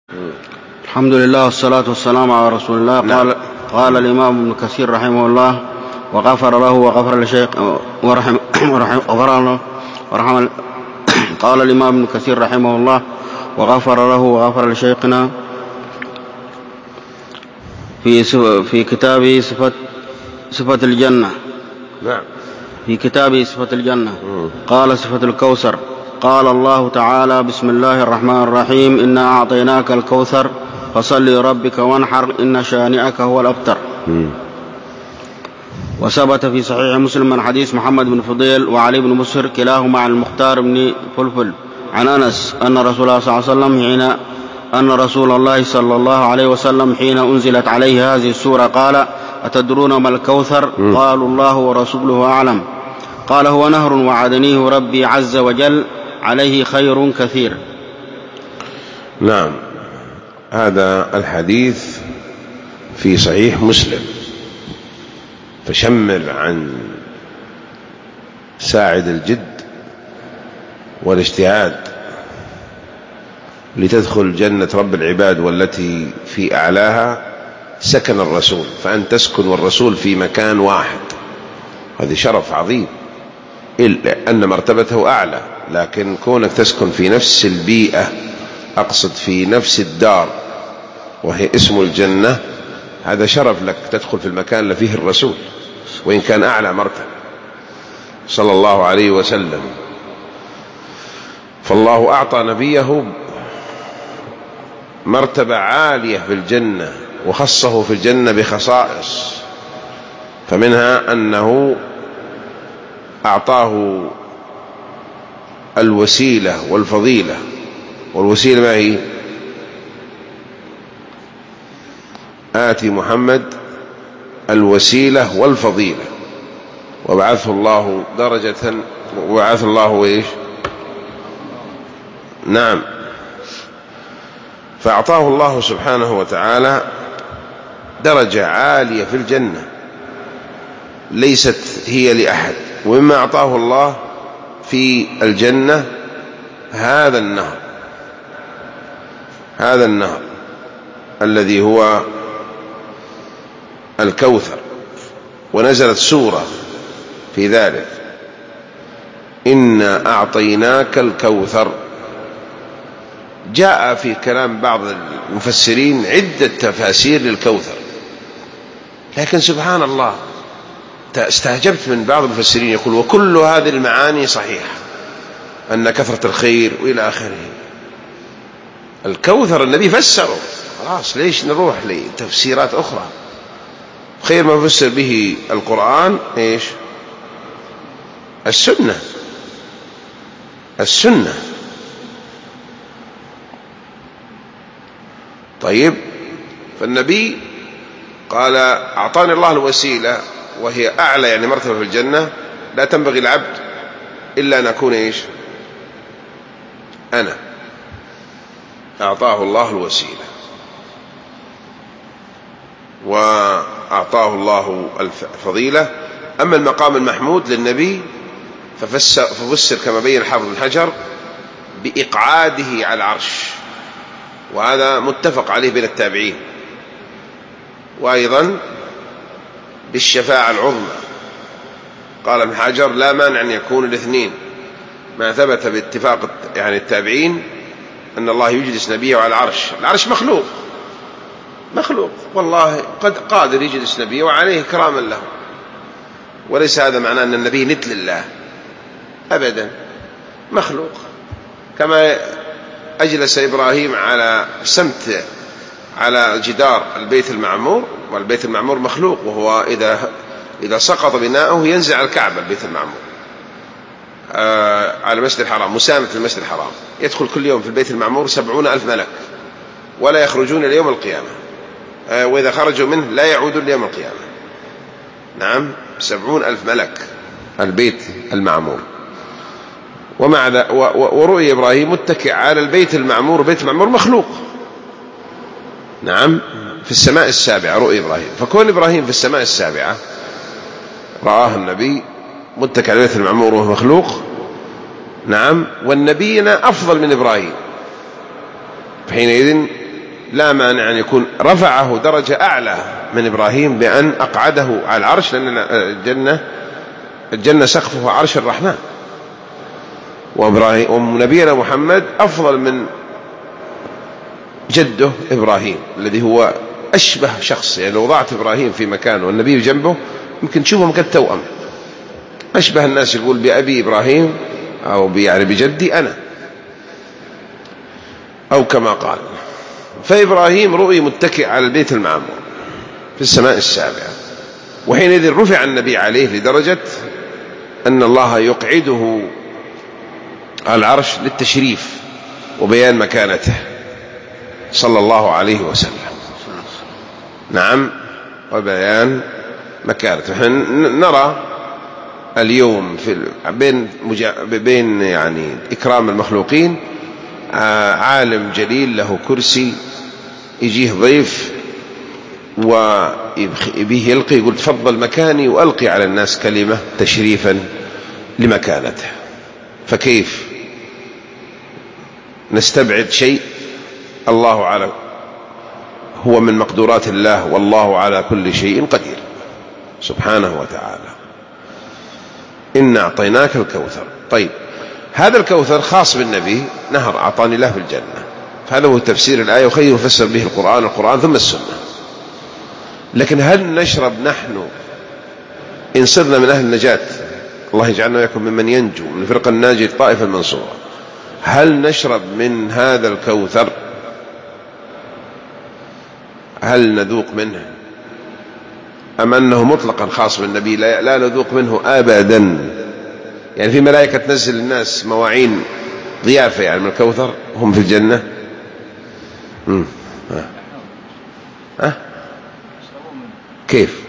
الحمد لله والصلاة والسلام على رسول الله. قال الإمام ابن كثير رحمه الله وغفر له وغفر لشيخ قال الإمام ابن كثير رحمه الله وغفر له وغفر لشيخنا في كتابه صفة الجنة. نعم. في كتابه صفة الجنة قال صفة الكوثر. قال الله تعالى: بسم الله الرحمن الرحيم، إنا أعطيناك الكوثر فصل لربك وانحر إن شانئك هو الأبتر. وثبت في صحيح مسلم من حديث محمد بن فضيل وعلي بن مسهر كلاهما عن المختار بن فلفل عن أنس أن رسول الله صلى الله عليه وسلم حين أنزلت عليه هذه السورة قال: أتدرون ما الكوثر؟ قالوا: الله ورسوله أعلم. قال: هو نهر وعدنيه ربي عز وجل عليه خير كثير. نعم. هذا الحديث في صحيح مسلم، فشمل عن ساعد الجد والاجتهاد لتدخل جنة رب العباد والتي في أعلاها سكن الرسول، فأن تسكن والرسول في مكان واحد هذا شرف عظيم، إلا أن مرتبته أعلى، لكن كونك تسكن في نفس البيئة، أقصد في نفس الدار وهي اسم الجنة، هذا شرف لك تدخل في المكان اللي فيه الرسول وإن كان أعلى مرتبة صلى الله عليه وسلم. فالله أعطى نبيه مرتبة عالية في الجنة وخصه في الجنة بخصائص، فمنها أنه أعطاه الوسيلة والفضيلة. والوسيلة ما هي؟ آتي محمد الوسيلة والفضيلة وبعثه الله درجة وبعث الله إيش؟ نعم. فأعطاه الله سبحانه وتعالى درجة عالية في الجنة ليست هي لأحد. ومما أعطاه الله في الجنة هذا النهر الذي هو الكوثر، ونزلت سورة في ذلك: إنا أعطيناك الكوثر. جاء في كلام بعض المفسرين عدة تفاسير للكوثر، لكن سبحان الله استعجبت من بعض المفسرين يقول: وكل هذه المعاني صحيحة، أن كثرة الخير وإلى آخره. الكوثر النبي فسره، خلاص ليش نروح لتفسيرات أخرى؟ خير ما فسر به القرآن إيش؟ السنة. طيب، فالنبي قال: أعطاني الله الوسيلة وهي أعلى يعني مرتبة في الجنة، لا تنبغي العبد إلا أن أكون إيش؟ أنا. أعطاه الله الوسيلة وأعطاه الله الفضيلة. أما المقام المحمود للنبي ففسر كما بين حافظ بن حجر بإقعاده على العرش، وهذا متفق عليه بين التابعين، وأيضا بالشفاعة العظمى. قال ابن حجر: لا مانع أن يكون الاثنين، ما ثبت باتفاق يعني التابعين أن الله يجلس نبيه على العرش مخلوق، والله قد قادر يجلس نبيه وعليه كراما له، وليس هذا معناه أن النبي ند لله أبدا، مخلوق. كما أجلس إبراهيم على سمت على جدار البيت المعمور، والبيت المعمور مخلوق، وهو إذا سقط بناؤه ينزع الكعبة. البيت المعمور على المسجد الحرام، مسامة المسجد الحرام، يدخل كل يوم في البيت المعمور 70,000 ملك ولا يخرجون ليوم القيامة، وإذا خرجوا منه لا يعودون ليوم القيامة. نعم، 70,000 ملك البيت المعمور. ورؤي إبراهيم متكئ على البيت المعمور، بيت المعمور مخلوق. نعم، في السماء السابعة رؤي إبراهيم، فكون إبراهيم في السماء السابعة رآه النبي متكئ على البيت المعمور وهو مخلوق. نعم، والنبينا أفضل من إبراهيم، فحينئذ لا مانع أن يكون رفعه درجة أعلى من إبراهيم بأن أقعده على العرش، لأن الجنة سقفه عرش الرحمن، ونبينا محمد أفضل من جده إبراهيم الذي هو أشبه شخص. يعني لو وضعت إبراهيم في مكان والنبي جنبه يمكن تشوفهم كالتوأم، أشبه الناس يقول بأبي إبراهيم أو يعني بجدي أنا، أو كما قال. فإبراهيم رؤي متكئ على البيت المعمور في السماء السابعة، وحينئذ رفع النبي عليه لدرجة أن الله يقعده على العرش للتشريف وبيان مكانته صلى الله عليه وسلم. نعم، وبيان مكانته. نرى اليوم في بين يعني إكرام المخلوقين عالم جليل له كرسي، يجيه ضيف ويبيه يلقي، يقول تفضل مكاني، وألقي على الناس كلمة تشريفا لمكانته. فكيف نستبعد شيء الله على هو من مقدورات الله، والله على كل شيء قدير سبحانه وتعالى. إنا أعطيناك الكوثر. طيب، هذا الكوثر خاص بالنبي، نهر أعطاني الله في الجنة، فهذا هو تفسير الآية، وخير يفسر به القرآن ثم السنة. لكن هل نشرب نحن إن صرنا من أهل النجاة، الله يجعلنا ويكون ممن ينجو من فرق الناجي الطائفة المنصورة، هل نشرب من هذا الكوثر؟ هل نذوق منه، أم أنه مطلقا خاص بالنبي لا نذوق منه أبدا؟ يعني في ملائكة تنزل الناس مواعين ضيافة يعني من الكوثر هم في الجنة. كيف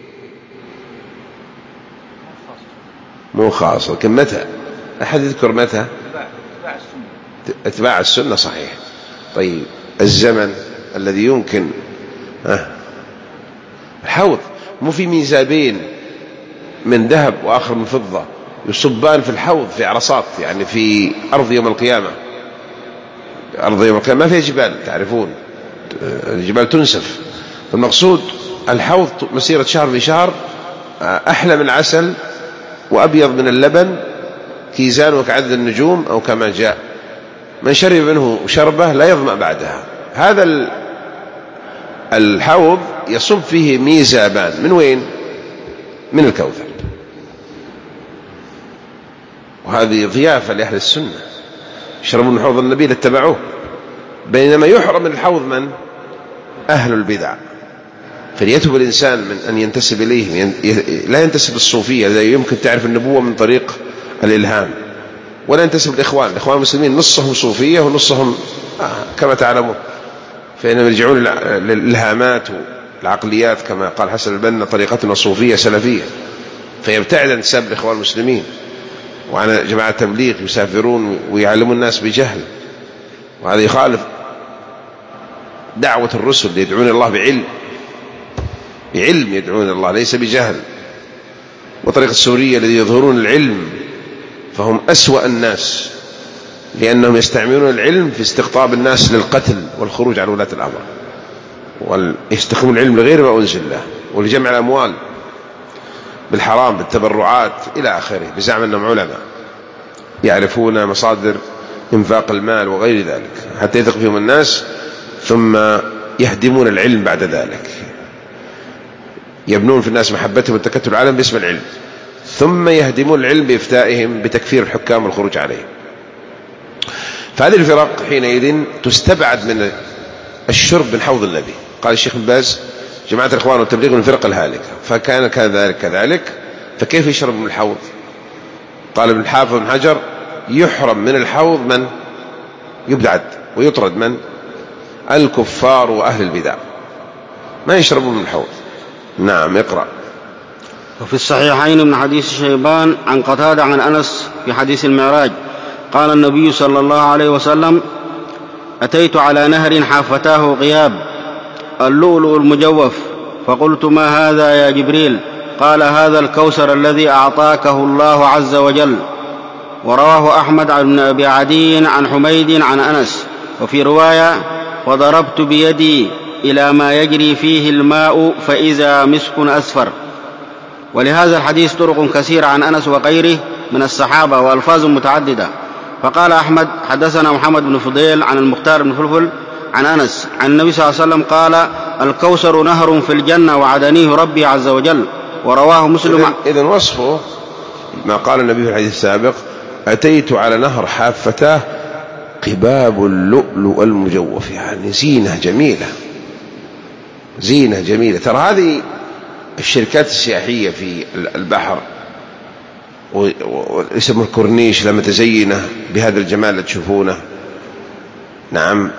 مو خاص؟ لكن متى؟ أحد يذكر متى؟ اتباع السنة صحيح. طيب، الزمن الذي يمكن الحوض مو في ميزابين من ذهب وآخر من فضة يصبان في الحوض في عرصات، يعني في أرض يوم القيامة. أرض يوم القيامة ما فيها جبال، تعرفون الجبال تنسف. المقصود الحوض مسيرة شهر بشهر، أحلى من العسل وأبيض من اللبن، كيزان كعدد النجوم أو كما جاء، من شرب منه شربة لا يظمأ بعدها. هذا الحوض يصب فيه ميزابان، من وين؟ من الكوثر. وهذه ضيافة لأهل السنة، يشربون من حوض النبي لاتبعوه. بينما يحرم من الحوض من؟ أهل البدع. فليتوب الإنسان من أن ينتسب إليه، لا ينتسب الصوفية الذي يمكن تعرف النبوة من طريق الإلهام، ولا ينتسب الإخوان المسلمين، نصهم صوفية ونصهم كما تعلمون، فإنهم يرجعون للإلهامات والعقليات كما قال حسن البنا طريقتنا صوفية سلفية، فيبتعد عن انتساب الإخوان المسلمين وعن جماعة التبليغ، يسافرون ويعلمون الناس بجهل، وهذا يخالف دعوة الرسل يدعون الله بعلم يدعون الله ليس بجهل. وطريقة السورية الذي يظهرون العلم فهم أسوأ الناس، لأنهم يستعملون العلم في استقطاب الناس للقتل والخروج عن ولاة الأمر، ويستخدمون العلم لغير ما أنزل له، ولجمع الأموال بالحرام بالتبرعات إلى آخره، بزعم أنهم علماء يعرفون مصادر إنفاق المال وغير ذلك، حتى يثق فيهم الناس، ثم يهدمون العلم بعد ذلك، يبنون في الناس محبتهم والتكتل العالم باسم العلم، ثم يهدمون العلم بإفتائهم بتكفير الحكام والخروج عليهم. فهذه الفرق حينئذ تستبعد من الشرب من حوض النبي. قال الشيخ بن باز جماعة الإخوان والتبليغ من الفرق الهالكة، فكان كذلك فكيف يشرب من الحوض؟ قال ابن الحافظ بن حجر يحرم من الحوض من يبعد ويطرد من الكفار وأهل البدع، ما يشربون من الحوض. نعم، اقرأ. وفي الصحيحين من حديث شيبان عن قتادة عن أنس في حديث المعراج قال النبي صلى الله عليه وسلم: أتيت على نهر حافتاه غياب اللؤلؤ المجوف، فقلت: ما هذا يا جبريل؟ قال: هذا الكوثر الذي أعطاكه الله عز وجل. ورواه أحمد عن أبي عدي عن حميد عن أنس. وفي رواية: فضربت بيدي إلى ما يجري فيه الماء فإذا مسك أسفر. ولهذا الحديث طرق كثيرة عن أنس وغيره من الصحابة وألفاظ متعددة. فقال أحمد حدثنا محمد بن فضيل عن المختار بن فلفل عن أنس عن النبي صلى الله عليه وسلم قال: الكوثر نهر في الجنة وعدنيه ربي عز وجل. ورواه مسلم. إذن وصفه ما قال النبي في الحديث السابق: أتيت على نهر حافتاه قباب اللؤلؤ المجوف، يعني زينة جميلة، زينة جميلة. ترى هذه الشركات السياحية في البحر واسمه الكورنيش لما تزينه بهذا الجمال اللي تشوفونه، نعم،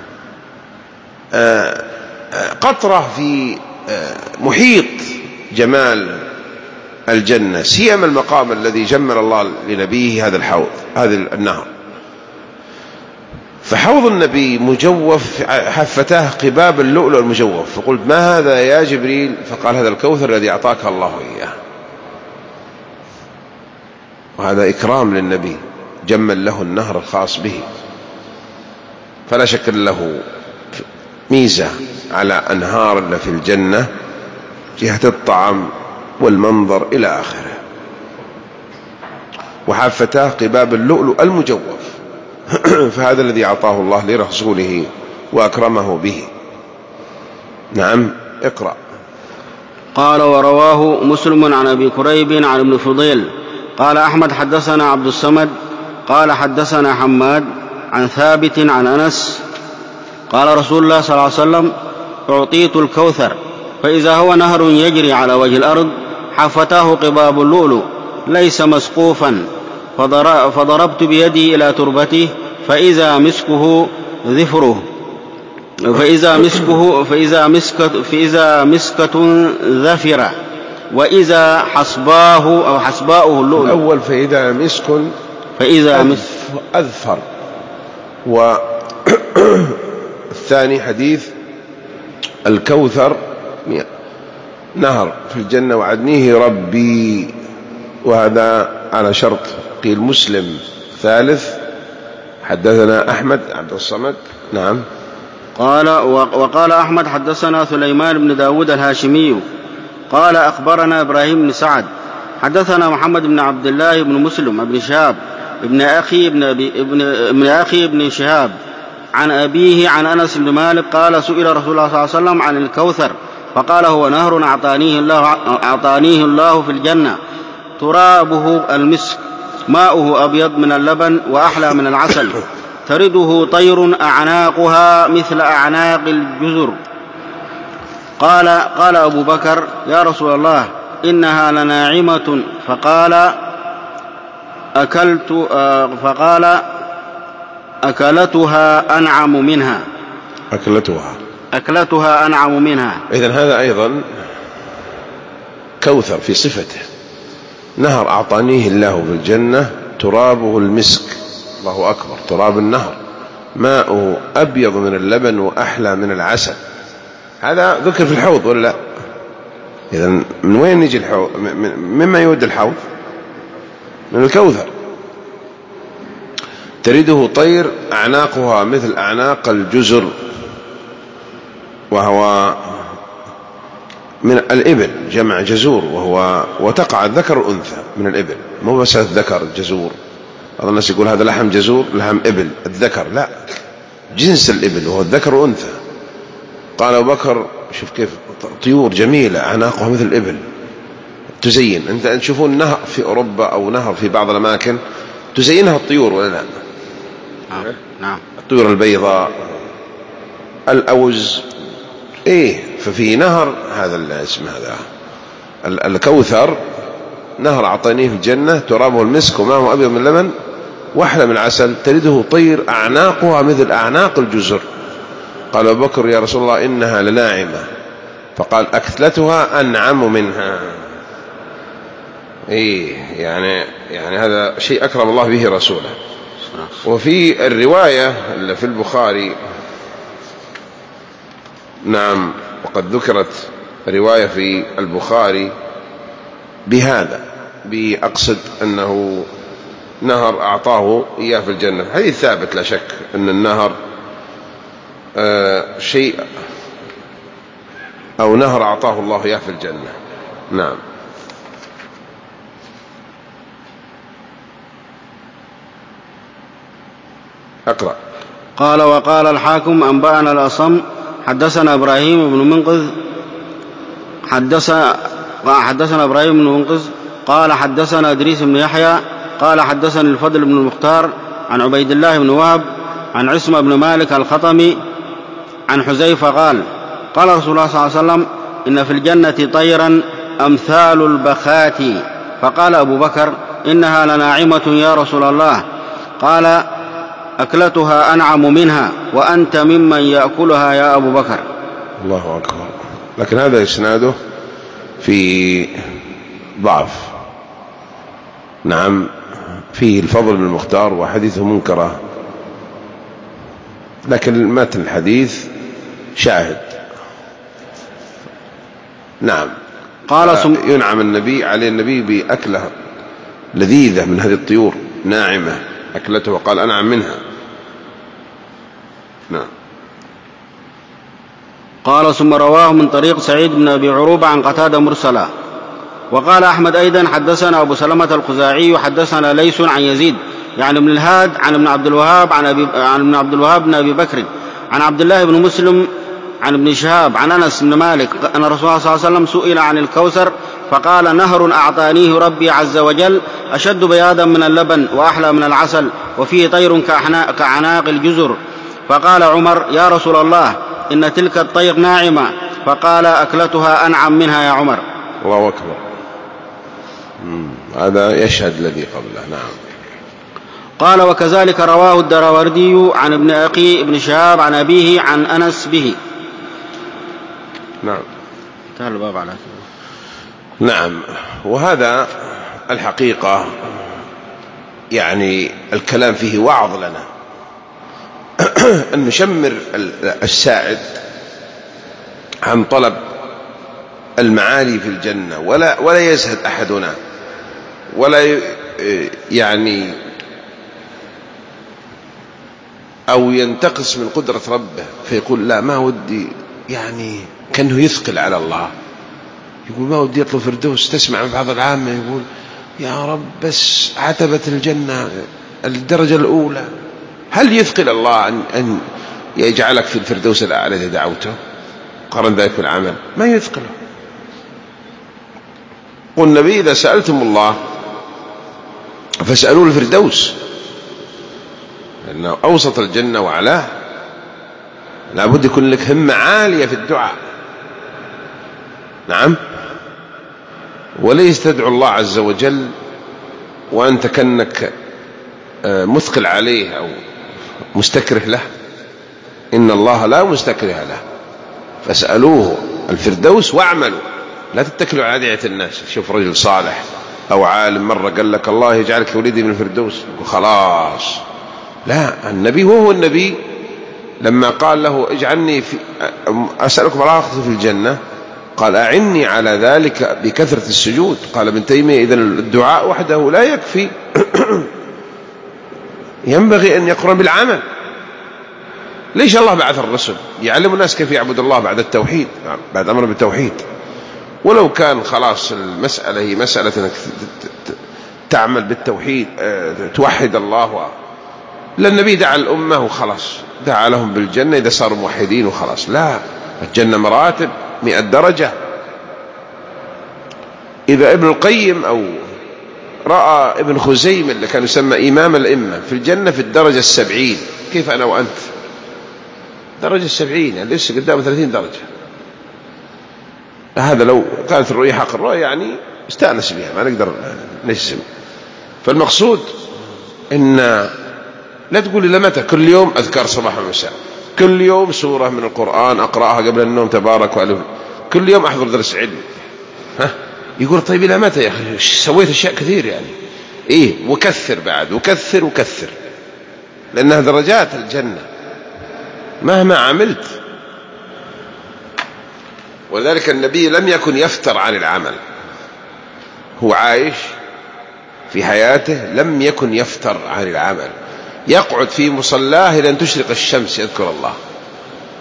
قطرة في محيط جمال الجنة، سيما المقام الذي جمل الله لنبيه هذا الحوض، هذا النهر. فحوض النبي مجوف، حفتاه قباب اللؤلؤ المجوف. فقلت: ما هذا يا جبريل؟ فقال: هذا الكوثر الذي أعطاك الله إياه. وهذا إكرام للنبي، جمل له النهر الخاص به، فلا شك له ميزة على أنهار اللي في الجنة جهة الطعم والمنظر إلى آخره. وحفتاه قباب اللؤلؤ المجوف، فهذا الذي أعطاه الله لرسوله وأكرمه به. نعم، اقرأ. قال: ورواه مسلم عن أبي كريب عن ابن فضيل قال: أحمد حدثنا عبد الصمد قال: حدثنا حماد عن ثابت عن أنس قال: رسول الله صلى الله عليه وسلم: أعطيت الكوثر، فإذا هو نهر يجري على وجه الأرض، حفتاه قباب اللؤلؤ ليس مسقوفا، فضربت بيدي إلى تربته فإذا مسكه ذفره، فإذا مسكة ذفرة، وإذا حصباه أو حصباؤه اللؤلؤ. الأول فإذا مسك أذفر، والثاني حديث الكوثر نهر في الجنة وعدنيه ربي، وهذا على شرط قيل مسلم. ثالث حدثنا أحمد عبد الصمد. نعم. وقال أحمد حدثنا سليمان بن داود الهاشمي قال: أخبرنا إبراهيم بن سعد حدثنا محمد بن عبد الله بن مسلم بن شهاب ابن أخي ابن شهاب عن أبيه عن أنس بن مالك قال: سئل رسول الله صلى الله عليه وسلم عن الكوثر فقال: هو نهر أعطانيه الله في الجنة، ترابه المسك، ماؤه أبيض من اللبن وأحلى من العسل، ترده طير أعناقها مثل أعناق الجزر. قال أبو بكر: يا رسول الله، إنها لناعمة. فقال: أكلتها أنعم منها. أكلتها أنعم منها. إذن هذا أيضا كوثر في صفته، نهر أعطانيه الله في الجنة، ترابه المسك، الله أكبر، تراب النهر، ماؤه أبيض من اللبن وأحلى من العسل. هذا ذكر في الحوض ولا لا؟ إذن من وين يجي الحوض؟ مما يود الحوض؟ من الكوثر. ترده طير أعناقها مثل أعناق الجزر، وهو من الإبل، جمع جزور، وتقع الذكر والأنثى من الإبل، مو بس الذكر الجزور. بعض الناس يقول هذا لحم جزور، لحم إبل، الذكر لا، جنس الإبل وهو الذكر والأنثى. قال أبو بكر: شوف كيف طيور جميلة أعناقها مثل الإبل تزين. أنت تشوفون نهر في أوروبا أو نهر في بعض الأماكن تزينها الطيور ولا لا؟ نعم. الطيور البيضاء، الأوز، ففي نهر هذا الاسم، هذا الكوثر، نهر أعطانيه في الجنة، ترابه المسك وماءه أبيض من اللبن وأحلى من العسل، تلده طير أعناقها مثل أعناق الجزر. قال أبو بكر: يا رسول الله، إنها لناعمة. فقال: أكلتها أنعم منها. يعني هذا شيء أكرم الله به رسوله. وفي الرواية اللي في البخاري، نعم، وقد ذكرت رواية في البخاري بهذا، بأقصد أنه نهر أعطاه إياه في الجنة. هذه ثابت لا شك أن النهر شيء أو نهر أعطاه الله إياه في الجنة. نعم. أقرأ. قال وقال الحاكم أنبأنا الأصم حدثنا إبراهيم بن منقذ حدثنا إبراهيم بن منقذ قال حدثنا إدريس بن يحيى قال حدثني الفضل بن المختار عن عبيد الله بن وهب عن عصمة بن مالك الخطمي عن حذيفة قال قال رسول الله صلى الله عليه وسلم إن في الجنة طيرا أمثال البخات. فقال أبو بكر إنها لناعمة يا رسول الله. قال أكلتها أنعم منها وأنت ممن يأكلها يا أبو بكر. الله أكبر. لكن هذا إسناده في ضعف. نعم، فيه الفضل بن المختار وحديثه منكرة، لكن متن الحديث شاهد. نعم. قال ينعم النبي عليه النبي بأكلة لذيذة من هذه الطيور ناعمة أكلته وقال أنعم منها. نعم. قال ثم رواه من طريق سعيد بن أبي عروبة عن قتادة مرسلا. وقال أحمد أيضا حدثنا أبو سلمة الخزاعي حدثنا ليث عن يزيد يعني ابن الهاد عن ابن عبد الوهاب عن ابن عبد الوهاب بن أبي بكر عن عبد الله بن مسلم عن ابن شهاب عن أنس بن مالك أن رسول الله صلى الله عليه وسلم سئل عن الكوثر فقال نهر أعطانيه ربي عز وجل أشد بياضا من اللبن وأحلى من العسل وفيه طير كعناق الجزر. فقال عمر يا رسول الله إن تلك الطير ناعمة. فقال أكلتها أنعم منها يا عمر. الله أكبر. هذا يشهد الذي قبله. نعم. قال وكذلك رواه الدراوردي عن ابن أخي ابن شهاب عن أبيه عن أنس به. نعم. انتهى الباب على كده. نعم. وهذا الحقيقة يعني الكلام فيه وعظ لنا أن نشمر الساعد عن طلب المعالي في الجنة ولا يزهد أحدنا ولا يعني أو ينتقص من قدرة ربه فيقول لا ما ودي، يعني كأنه يثقل على الله، يقول ما ودي يطلب فردوس. تسمع من بعض العامة يقول يا رب بس عتبة الجنة الدرجة الأولى. هل يثقل الله أن يجعلك في الفردوس الأعلى إذا دعوته؟ قارن ذلك بالعمل، ما يثقله. قل النبي إذا سألتم الله فاسألوا الفردوس لأنه أوسط الجنة وعلاه. لابد يكون لك همة عالية في الدعاء. نعم. وليس تدعو الله عز وجل وأنت كأنك مثقل عليه أو مستكره له. إن الله لا مستكره له فاسألوه الفردوس واعملوا. لا تتكلوا على أدعية الناس. شوف رجل صالح أو عالم مرة قال لك الله يجعلك وليدي من الفردوس خلاص. لا، النبي وهو النبي لما قال له اجعلني أسألك مراقبة في الجنة قال أعني على ذلك بكثرة السجود. قال ابن تيمية إذن الدعاء وحده لا يكفي ينبغي أن يقرن بالعمل. ليش الله بعث الرسل؟ يعلم الناس كيف يعبد الله بعد التوحيد، بعد أمر بالتوحيد. ولو كان خلاص المسألة هي مسألة أنك تعمل بالتوحيد توحد الله للنبي دعا الأمة وخلاص، دعا لهم بالجنة إذا صاروا موحدين وخلاص. لا، الجنة مراتب 100 درجة. إذا ابن القيم أو رأى ابن خزيمة اللي كان يسمى إمام الأئمة في الجنة في الدرجة 70، كيف أنا وأنت؟ درجة 70 يعني لسه قدام 30 درجة. هذا لو كانت الرؤية حق الرؤية يعني استأنس بها، ما نقدر نجزم. فالمقصود إن لا تقول لي متى، كل يوم أذكار صباح ومساء، كل يوم سورة من القرآن أقرأها قبل النوم تبارك وألف، كل يوم أحضر درس علم. يقول طيب إلى متى يا أخي؟ سويت أشياء كثير يعني. إيه، وكثر بعد، وكثر وكثر، لأنها درجات الجنة مهما عملت. ولذلك النبي لم يكن يفتر عن العمل، هو عايش في حياته لم يكن يفتر عن العمل. يقعد في مصلاه إلى أن تشرق الشمس يذكر الله،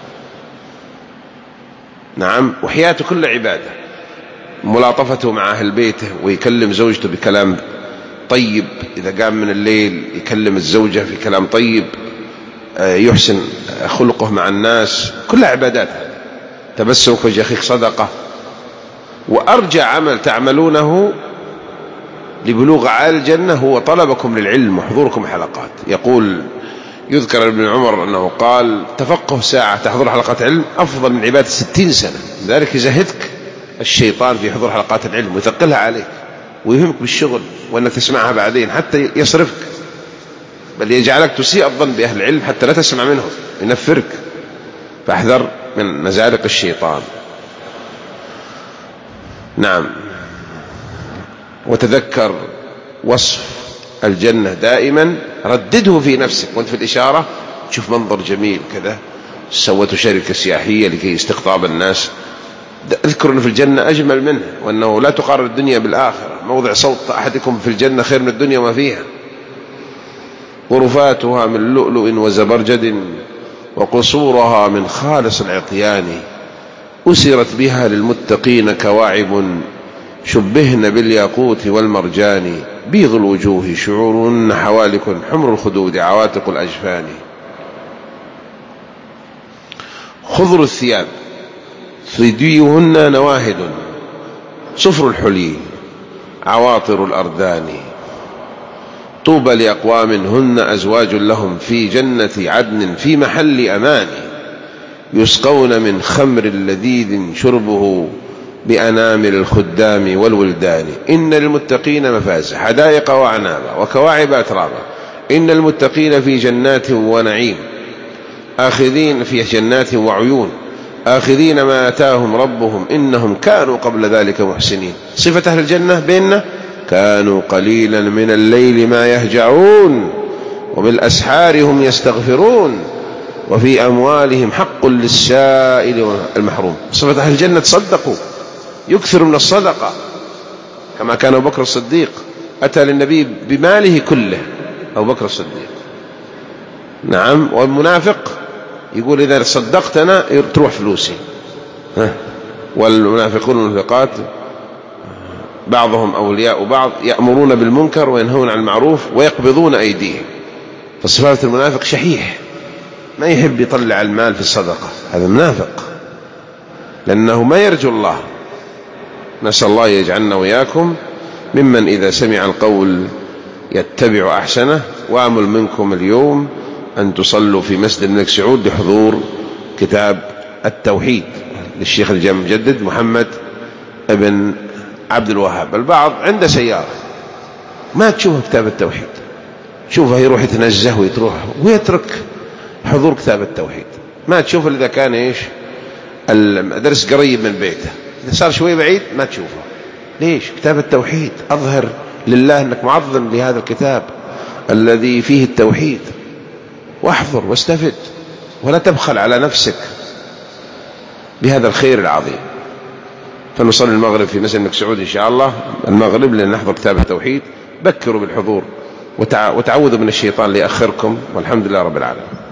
نعم، وحياته كل عبادة، ملاطفته مع أهل بيته، ويكلم زوجته بكلام طيب، إذا قام من الليل يكلم الزوجة في كلام طيب، يحسن خلقه مع الناس، كلها عبادات. تبسم في وجه أخيك صدقة. وأرجى عمل تعملونه لبلوغ أعالي الجنة هو طلبكم للعلم وحضوركم حلقات. يذكر ابن عمر أنه قال: تفقه ساعة تحضر حلقات علم أفضل من عبادة 60 سنة. لذلك يزهدك الشيطان في حضور حلقات العلم ويثقلها عليك ويهمك بالشغل وأنك تسمعها بعدين حتى يصرفك، بل يجعلك تسيء الظن بأهل العلم حتى لا تسمع منهم، ينفرك. فاحذر من مزالق الشيطان. نعم. وتذكر وصف الجنة دائما، ردده في نفسك وانت في الإشارة، تشوف منظر جميل كذا سوته شركة سياحية لكي استقطاب الناس، اذكر أنه في الجنة أجمل منه، وأنه لا تقارن الدنيا بالآخرة. موضع صوت أحدكم في الجنة خير من الدنيا وما فيها. غرفاتها من لؤلؤ وزبرجد وقصورها من خالص العطيان، أسرت بها للمتقين كواعب شبهن بالياقوت والمرجان، بيض الوجوه شعورهن حوالك حمر الخدود عواتق الأجفان. خضر الثياب ثديهن نواهد صفر الحلي عواطر الأردان، طوبى لأقوام هن أزواج لهم في جنة عدن في محل أمان، يسقون من خمر لذيذ شربه بأنامل الخدام والولدان. إن للمتقين مفازة حدائق وأعنابا وكواعب أترابا، إن المتقين في جنات ونعيم آخذين في جنات وعيون آخذين ما آتاهم ربهم إنهم كانوا قبل ذلك محسنين. صفة أهل الجنة بيننا: كانوا قليلا من الليل ما يهجعون وبالأسحار هم يستغفرون وفي أموالهم حق للسائل والمحروم. صفة أهل الجنة: تصدقوا، يكثر من الصدقة، كما كان أبو بكر الصديق أتى للنبي بماله كله، أبو بكر الصديق. نعم. والمنافق يقول: إذا صدقتنا تروح فلوسي. والمنافقون والمنافقات بعضهم أولياء بعض، يأمرون بالمنكر وينهون عن المعروف ويقبضون أيديهم. فصفات المنافق شحيح، ما يحب يطلع المال في الصدقة، هذا منافق، لأنه ما يرجو الله. نسأل الله يجعلنا وإياكم ممن إذا سمع القول يتبع أحسنه. وأمل منكم اليوم أن تصلوا في مسجد الملك سعود لحضور كتاب التوحيد للشيخ الجامع المجدد محمد ابن عبد الوهاب. البعض عنده سيارة ما تشوف كتاب التوحيد، شوفه يروح يتنزه ويتروح ويترك حضور كتاب التوحيد. ما تشوفه إذا كان الدرس قريب من بيته، إذا صار شوي بعيد ما تشوفه. ليش؟ كتاب التوحيد. أظهر لله أنك معظم لهذا الكتاب الذي فيه التوحيد، واحضر واستفد، ولا تبخل على نفسك بهذا الخير العظيم. فنصلي المغرب في مسجد الملك سعود إن شاء الله، المغرب لنحضر كتاب التوحيد. بكروا بالحضور وتعوذوا من الشيطان ليأخركم، والحمد لله رب العالمين.